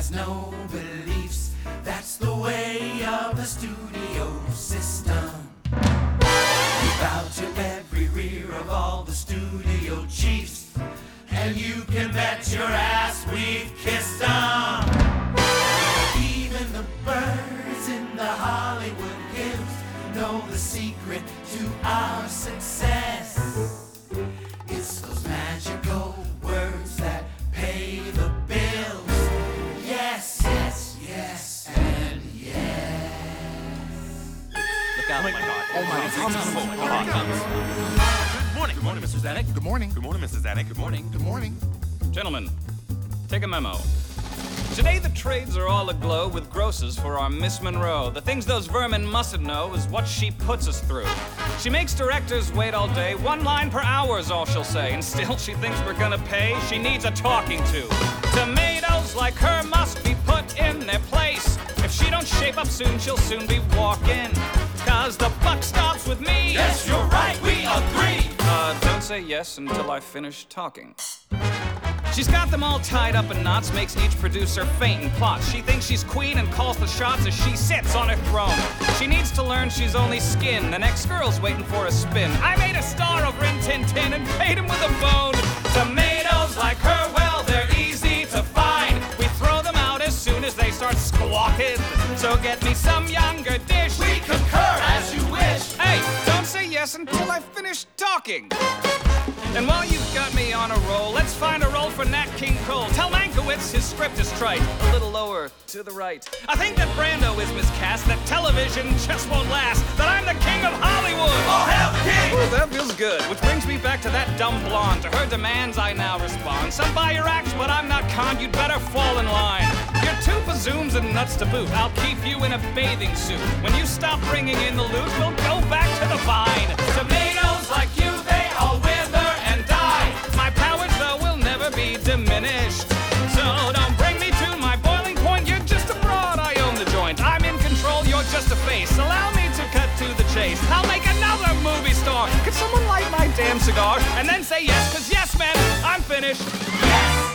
has no beliefs. That's the way of the studio system. We bow to every rear of all the studio chiefs, and you can bet your ass we've kissed them. Even the birds in the Hollywood hills know the secret to our success. It's those magical words that pay the bills. Yes, yes, yes, and yes. Look out, my God. Oh my God. Good morning. Good morning, Mr. Zanuck. Good morning. Good morning, Mrs. Zanuck. Good morning. Good morning. Gentlemen, take a memo. Today the trades are all aglow with grosses for our Miss Monroe. The things those vermin mustn't know is what she puts us through. She makes directors wait all day, 1 line per hour is all she'll say, and still she thinks we're gonna pay, she needs a talking to. Tomatoes like her must be put in their place. If she don't shape up soon, she'll soon be walking. 'Cause the buck stops with me. Yes, you're right, we agree. Don't say yes until I finish talking. She's got them all tied up in knots, makes each producer faint in plots. She thinks she's queen and calls the shots as she sits on her throne. She needs to learn she's only skin. The next girl's waiting for a spin. I made a star over in Tintin and paid him with a bone. Tomatoes like her, well, they're easy to find. We throw them out as soon as they start squawking. So get me some younger dish. We concur as you wish. Hey, don't say yes until I finish talking. And while you've got me on a roll, let's find a role for Nat King Cole. Tell Mankiewicz his script is trite, a little lower to the right. I think that Brando is miscast, that television just won't last, that I'm the king of Hollywood. Oh, hell, the king! Oh, that feels good. Which brings me back to that dumb blonde. To her demands I now respond. Some buy your act, but I'm not conned. You'd better fall in line. You're two bazooms and nuts to boot. I'll keep you in a bathing suit. When you stop bringing in the loot, we'll go back to the vine. Tomatoes like you, they all wither and die. My powers, though, will never be diminished. So don't bring me to my boiling point. You're just a broad, I own the joint. I'm in control, you're just a face. Allow me to cut to the chase. I'll make another movie star. Could someone light my damn cigar? And then say yes, 'cause yes, man, I'm finished. Yes!